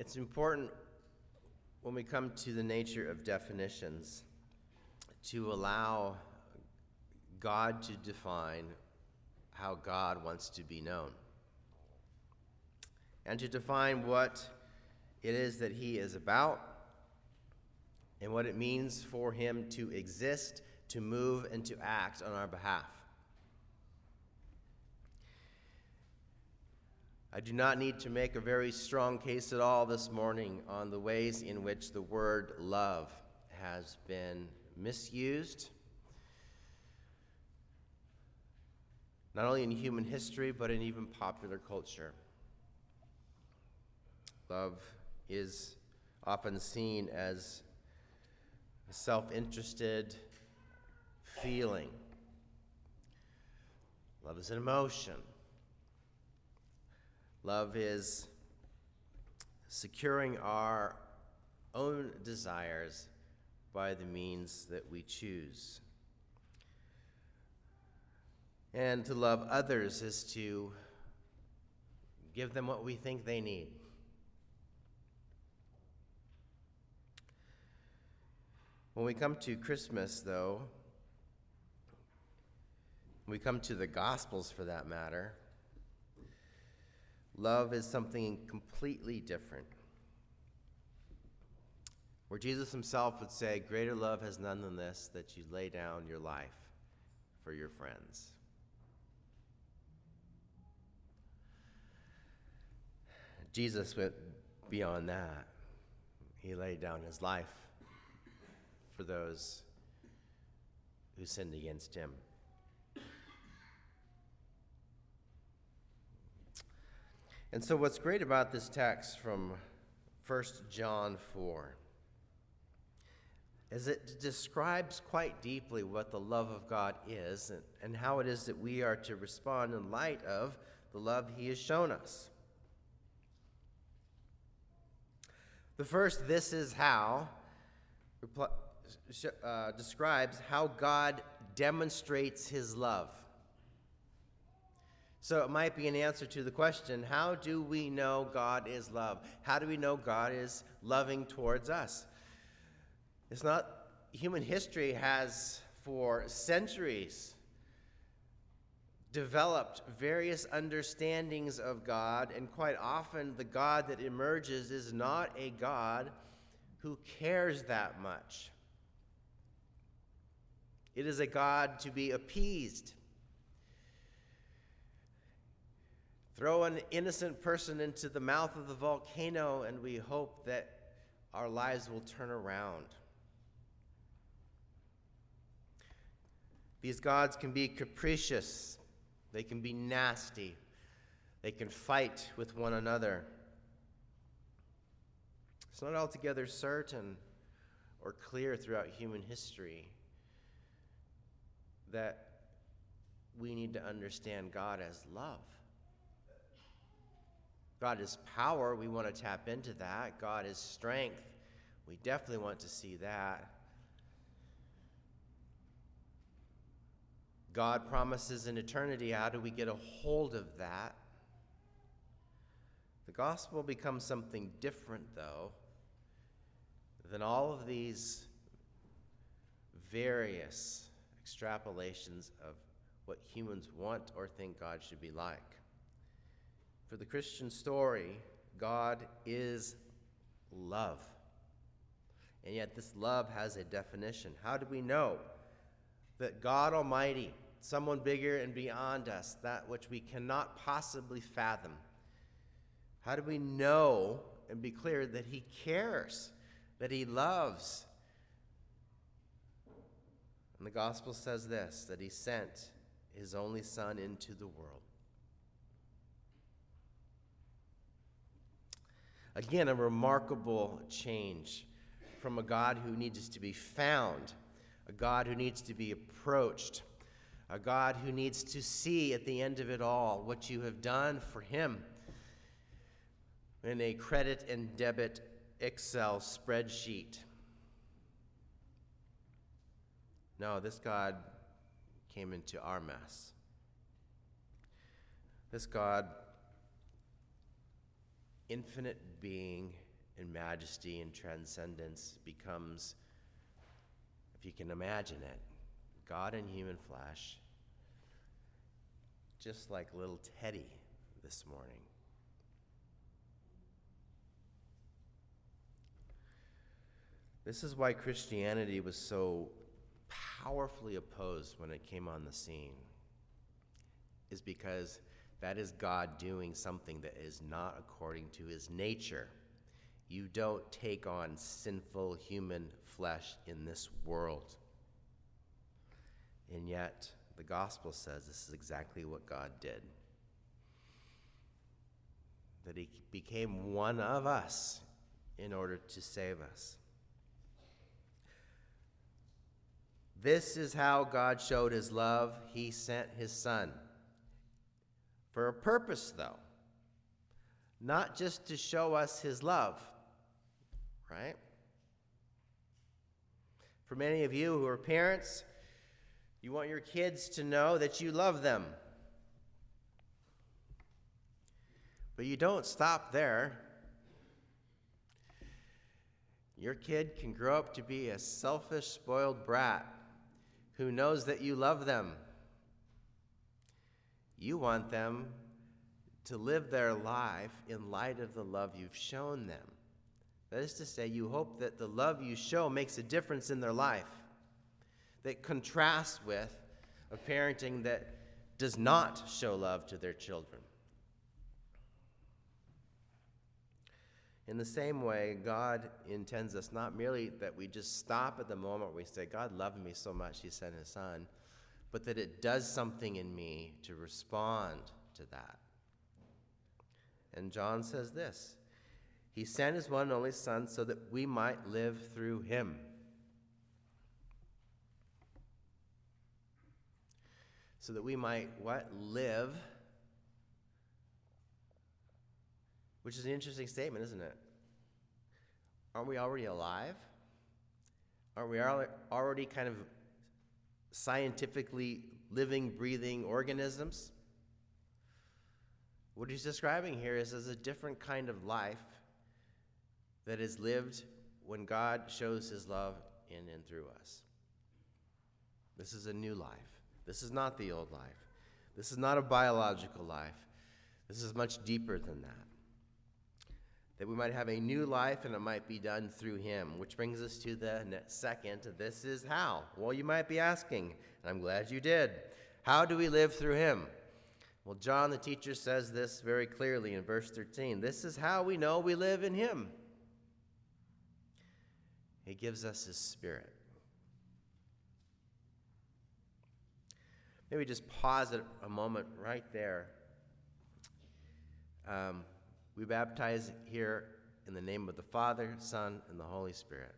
It's important when we come to the nature of definitions to allow God to define how God wants to be known and to define what it is that he is about and what it means for him to exist, to move, and to act on our behalf. I do not need to make a very strong case at all this morning on the ways in which the word love has been misused, not only in human history, but in even popular culture. Love is often seen as a self-interested feeling. Love is an emotion. Love is securing our own desires by the means that we choose. And to love others is to give them what we think they need. When we come to Christmas, though, when we come to the Gospels for that matter, love is something completely different. Where Jesus himself would say, "Greater love has none than this, that you lay down your life for your friends." Jesus went beyond that. He laid down his life for those who sinned against him. And so what's great about this text from 1 John 4 is it describes quite deeply what the love of God is and how it is that we are to respond in light of the love he has shown us. The first, "this is how," describes how God demonstrates his love. So it might be an answer to the question, how do we know God is love? How do we know God is loving towards us? It's not, human history has for centuries developed various understandings of God, and quite often the God that emerges is not a God who cares that much. It is a God to be appeased. Throw an innocent person into the mouth of the volcano, and we hope that our lives will turn around. These gods can be capricious. They can be nasty. They can fight with one another. It's not altogether certain or clear throughout human history that we need to understand God as love. God is power. We want to tap into that. God is strength. We definitely want to see that. God promises an eternity. How do we get a hold of that? The gospel becomes something different, though, than all of these various extrapolations of what humans want or think God should be like. For the Christian story, God is love. And yet this love has a definition. How do we know that God Almighty, someone bigger and beyond us, that which we cannot possibly fathom, how do we know and be clear that he cares, that he loves? And the gospel says this, that he sent his only Son into the world. Again, a remarkable change from a God who needs to be found, a God who needs to be approached, a God who needs to see at the end of it all what you have done for him in a credit and debit Excel spreadsheet. No, this God came into our mess. This God, infinite being in majesty and transcendence becomes, if you can imagine it, God in human flesh, just like little Teddy this morning. This is why Christianity was so powerfully opposed when it came on the scene, is because that is God doing something that is not according to his nature. You don't take on sinful human flesh in this world. And yet, the gospel says this is exactly what God did. That he became one of us in order to save us. This is how God showed his love. He sent his Son. For a purpose, though. Not just to show us his love, right? For many of you who are parents, you want your kids to know that you love them. But you don't stop there. Your kid can grow up to be a selfish, spoiled brat who knows that you love them. You want them to live their life in light of the love you've shown them. That is to say, you hope that the love you show makes a difference in their life, that contrasts with a parenting that does not show love to their children. In the same way, God intends us not merely that we just stop at the moment where we say, God loved me so much, he sent his Son, but that it does something in me to respond to that. And John says this, he sent his one and only Son so that we might live through him. So that we might, what? Live. Which is an interesting statement, isn't it? Aren't we already alive? Aren't we already kind of scientifically living, breathing organisms? What he's describing here is as a different kind of life that is lived when God shows his love in and through us. This is a new life. This is not the old life. This is not a biological life. This is much deeper than that. That we might have a new life and it might be done through him, which brings us to the second. This is how. Well, you might be asking, and I'm glad you did. How do we live through him? Well, John the teacher says this very clearly in verse 13. This is how we know we live in him. He gives us his Spirit. Maybe just pause it a moment right there. We baptize here in the name of the Father, Son, and the Holy Spirit.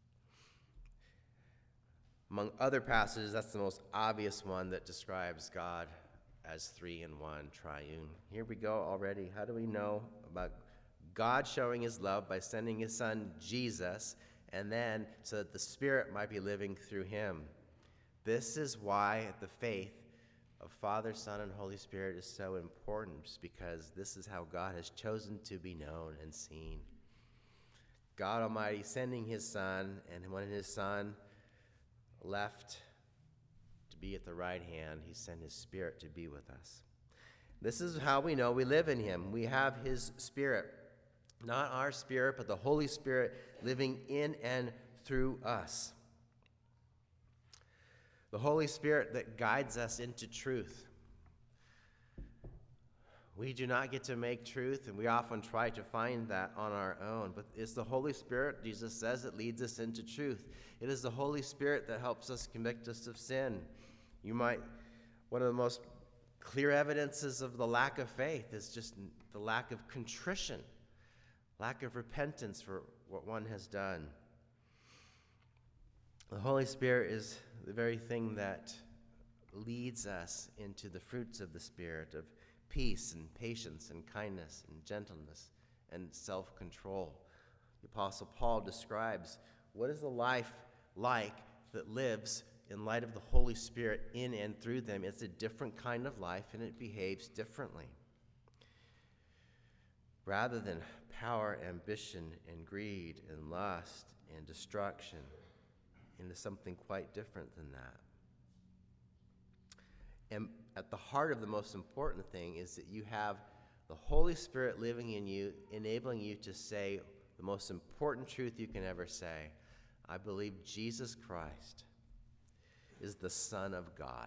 Among other passages, that's the most obvious one that describes God as three in one, triune. Here we go already. How do we know about God showing his love by sending his Son, Jesus, and then so that the Spirit might be living through him? This is why the faith of Father, Son, and Holy Spirit is so important, because this is how God has chosen to be known and seen. God Almighty sending his Son, and when his Son left to be at the right hand, he sent his Spirit to be with us. This is how we know we live in him. We have his Spirit, not our spirit, but the Holy Spirit living in and through us. The Holy Spirit that guides us into truth. We do not get to make truth, and we often try to find that on our own. But it's the Holy Spirit, Jesus says, that leads us into truth. It is the Holy Spirit that helps us convict us of sin. One of the most clear evidences of the lack of faith is just the lack of contrition, lack of repentance for what one has done. The Holy Spirit is the very thing that leads us into the fruits of the Spirit of peace and patience and kindness and gentleness and self-control. The Apostle Paul describes what is the life like that lives in light of the Holy Spirit in and through them. It's a different kind of life, and it behaves differently. rather than power, ambition, and greed, and lust, and destruction, into something quite different than that. And at the heart of the most important thing is that you have the Holy Spirit living in you, enabling you to say the most important truth you can ever say. I believe Jesus Christ is the Son of God.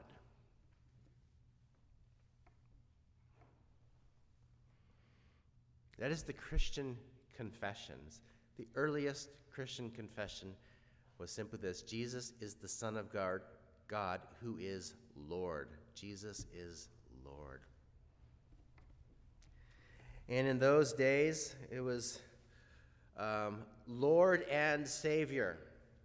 That is the Christian confessions. The earliest Christian confession was simply this: Jesus is the Son of God who is Lord. Jesus is Lord. And in those days, it was Lord and Savior.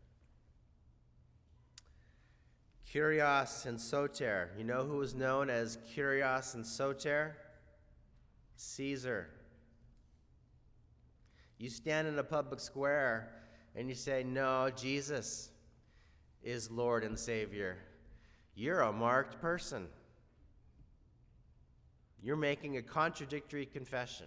Kyrios and Soter. You know who was known as Kyrios and Soter? Caesar. You stand in a public square and you say, no, Jesus is Lord and Savior. You're a marked person. You're making a contradictory confession.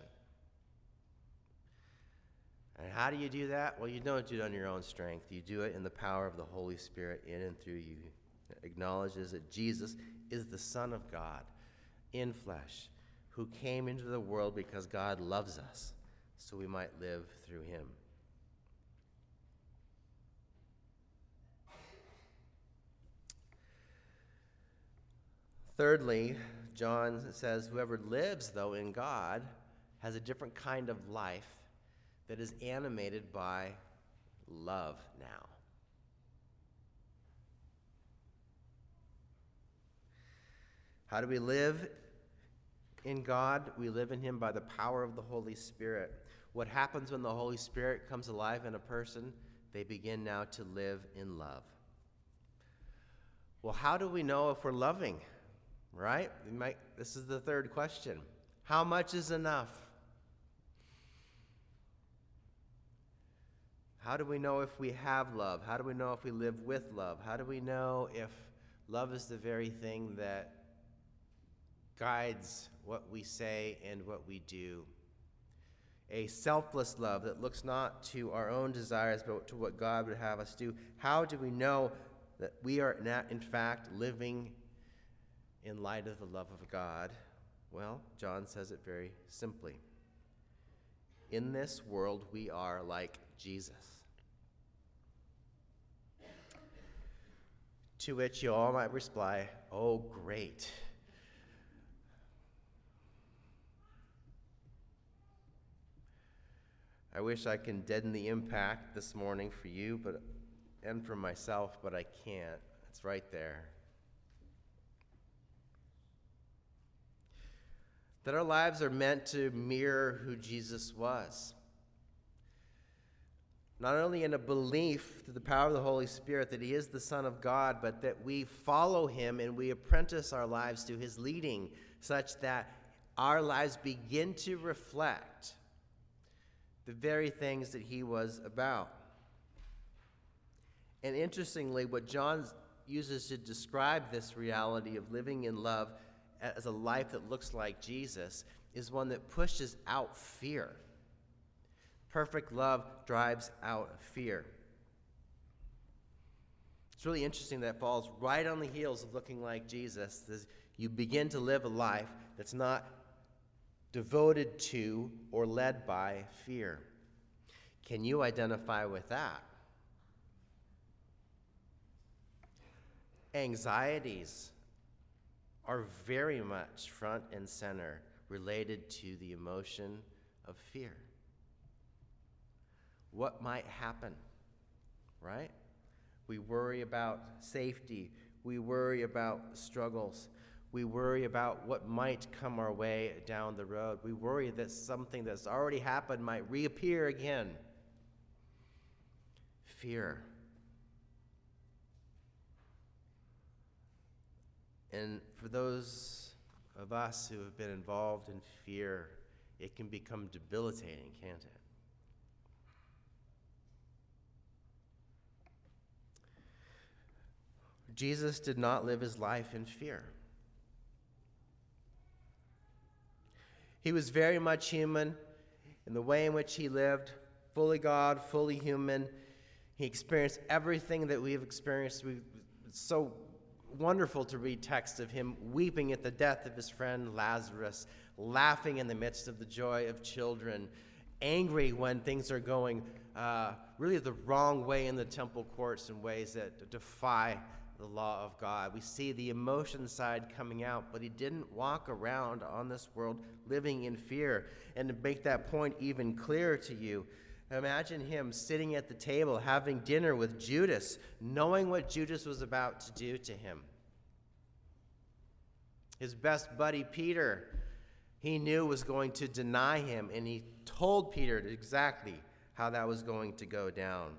And how do you do that? Well, you don't do it on your own strength. You do it in the power of the Holy Spirit in and through you. It acknowledges that Jesus is the Son of God in flesh, who came into the world because God loves us, so we might live through him. Thirdly, John says, whoever lives, though, in God has a different kind of life that is animated by love now. How do we live in God? We live in him by the power of the Holy Spirit. What happens when the Holy Spirit comes alive in a person? They begin now to live in love. Well, how do we know if we're loving? Right? This is the third question. How much is enough? How do we know if we have love? How do we know if we live with love? How do we know if love is the very thing that guides what we say and what we do? A selfless love that looks not to our own desires but to what God would have us do. How do we know that we are not, in fact, living in light of the love of God? Well, John says it very simply. In this world, we are like Jesus. To which you all might reply, oh, great. I wish I can deaden the impact this morning for you and for myself, but I can't. It's right there. That our lives are meant to mirror who Jesus was. Not only in a belief through the power of the Holy Spirit that he is the Son of God, but that we follow him and we apprentice our lives to his leading, such that our lives begin to reflect the very things that he was about. And interestingly, what John uses to describe this reality of living in love as a life that looks like Jesus is one that pushes out fear. Perfect love drives out fear. It's really interesting that falls right on the heels of looking like Jesus. You begin to live a life that's not devoted to or led by fear. Can you identify with that? Anxieties are very much front and center related to the emotion of fear. What might happen, right? We worry about safety. We worry about struggles. We worry about what might come our way down the road. We worry that something that's already happened might reappear again. Fear. And for those of us who have been involved in fear, it can become debilitating, can't it? Jesus did not live his life in fear. He was very much human. In the way in which he lived, fully God, fully human, he experienced everything that we have experienced. It's so wonderful to read texts of him weeping at the death of his friend Lazarus, laughing in the midst of the joy of children, angry when things are going really the wrong way in the temple courts in ways that defy the law of God. We see the emotion side coming out, but he didn't walk around on this world living in fear. And to make that point even clearer to you, imagine him sitting at the table having dinner with Judas, knowing what Judas was about to do to him. His best buddy, Peter, he knew was going to deny him, and he told Peter exactly how that was going to go down.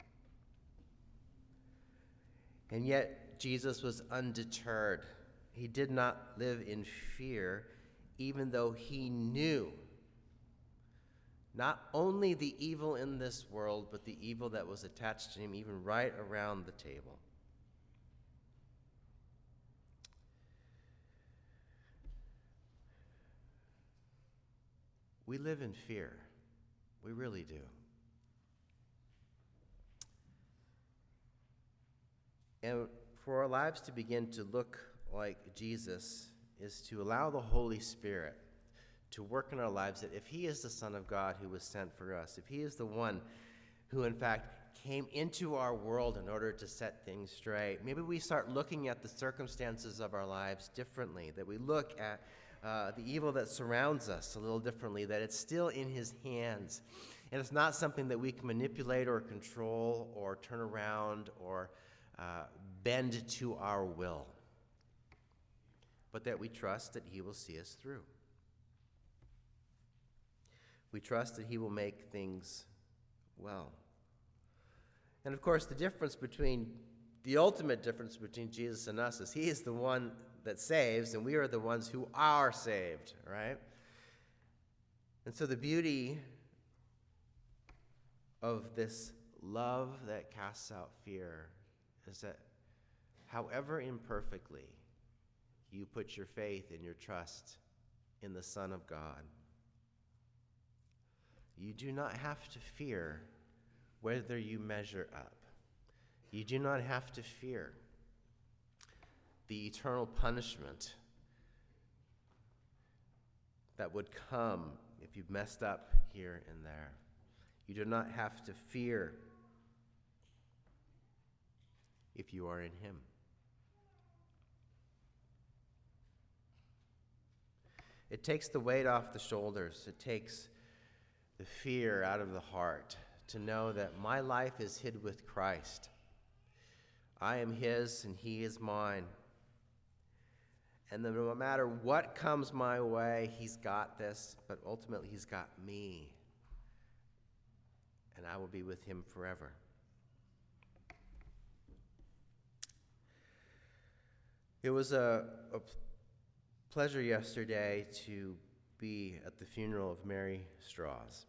And yet, Jesus was undeterred. He did not live in fear, even though he knew not only the evil in this world, but the evil that was attached to him, even right around the table. We live in fear. We really do. And for our lives to begin to look like Jesus is to allow the Holy Spirit to work in our lives, that if he is the Son of God who was sent for us, if he is the one who in fact came into our world in order to set things straight, maybe we start looking at the circumstances of our lives differently, that we look at the evil that surrounds us a little differently, that it's still in his hands. And it's not something that we can manipulate or control or turn around or bend to our will, but that we trust that he will see us through. We trust that he will make things well. And of course, the ultimate difference between Jesus and us is he is the one that saves, and we are the ones who are saved, right? And so the beauty of this love that casts out fear is that however imperfectly you put your faith and your trust in the Son of God, you do not have to fear whether you measure up. You do not have to fear the eternal punishment that would come if you messed up here and there. You do not have to fear if you are in him. It takes the weight off the shoulders. It takes the fear out of the heart to know that my life is hid with Christ. I am his and he is mine. And then no matter what comes my way, he's got this, but ultimately he's got me. And I will be with him forever. It was a pleasure yesterday to be at the funeral of Mary Strauss.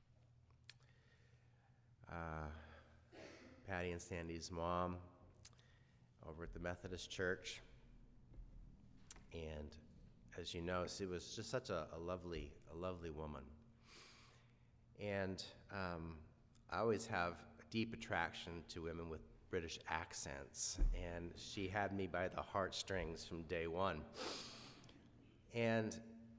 Patty and Sandy's mom over at the Methodist Church. And as you know, she was just such a lovely woman. And I always have a deep attraction to women with British accents, and she had me by the heartstrings from day one. And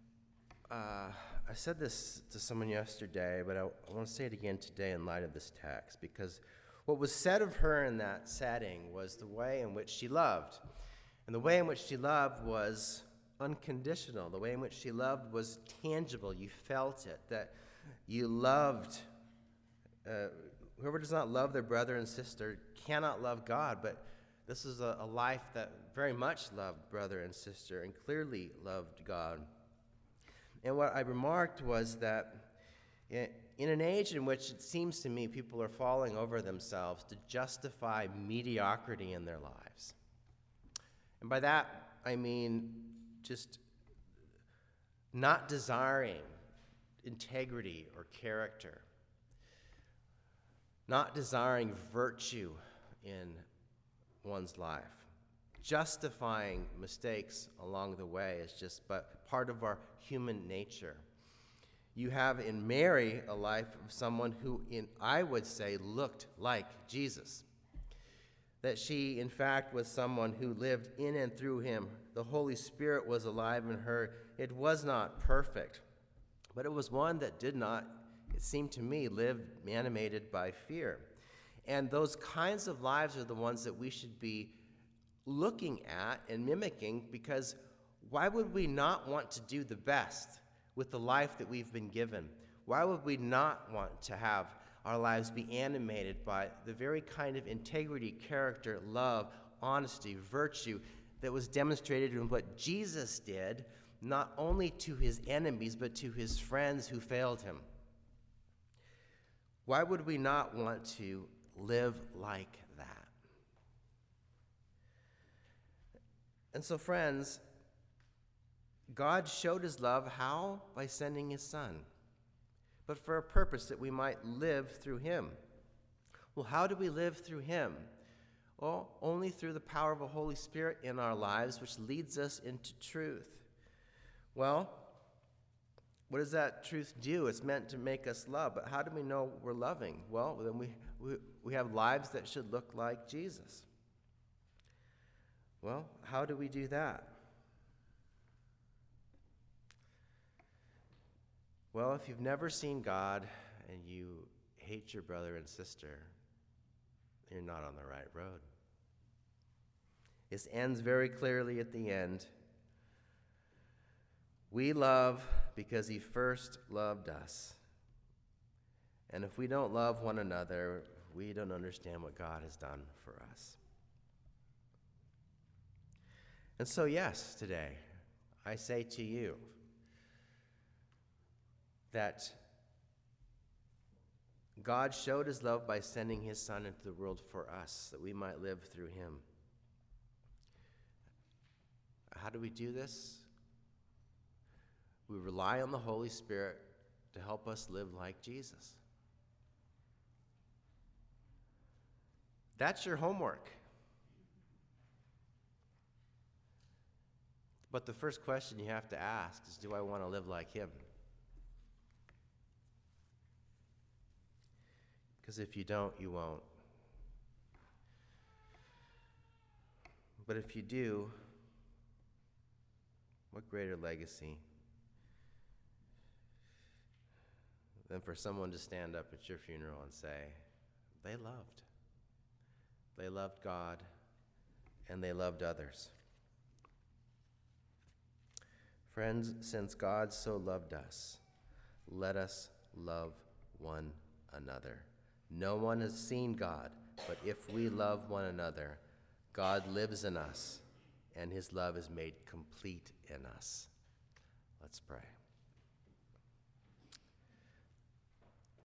I said this to someone yesterday, but I want to say it again today in light of this text, because what was said of her in that setting was the way in which she loved. And the way in which she loved was unconditional. The way in which she loved was tangible. You felt it, that you loved. Whoever does not love their brother and sister cannot love God, but this is a life that very much loved brother and sister and clearly loved God. And what I remarked was that in an age in which it seems to me people are falling over themselves to justify mediocrity in their lives, and by that I mean just not desiring integrity or character, not desiring virtue in one's life. Justifying mistakes along the way is just but part of our human nature. You have in Mary a life of someone who, I would say, looked like Jesus. That she, in fact, was someone who lived in and through him. The Holy Spirit was alive in her. It was not perfect, but it was one that did not, it seemed to me, live animated by fear. And those kinds of lives are the ones that we should be looking at and mimicking, because why would we not want to do the best with the life that we've been given? Why would we not want to have our lives be animated by the very kind of integrity, character, love, honesty, virtue that was demonstrated in what Jesus did, not only to his enemies, but to his friends who failed him? Why would we not want to live like that? And so, friends, God showed his love how? By sending his Son, but for a purpose, that we might live through him. Well, how do we live through him? Well, only through the power of the Holy Spirit in our lives, which leads us into truth. Well, what does that truth do? It's meant to make us love, but how do we know we're loving? Well, then we have lives that should look like Jesus. Well, how do we do that? Well, if you've never seen God and you hate your brother and sister, you're not on the right road. This ends very clearly at the end. We love because he first loved us. And if we don't love one another, we don't understand what God has done for us. And so, yes, today, I say to you that God showed his love by sending his Son into the world for us, that we might live through him. How do we do this? We rely on the Holy Spirit to help us live like Jesus. That's your homework. But the first question you have to ask is, do I want to live like him? Because if you don't, you won't. But if you do, what greater legacy than for someone to stand up at your funeral and say, they loved. They loved God, and they loved others. Friends, since God so loved us, let us love one another. No one has seen God, but if we love one another, God lives in us, and his love is made complete in us. Let's pray.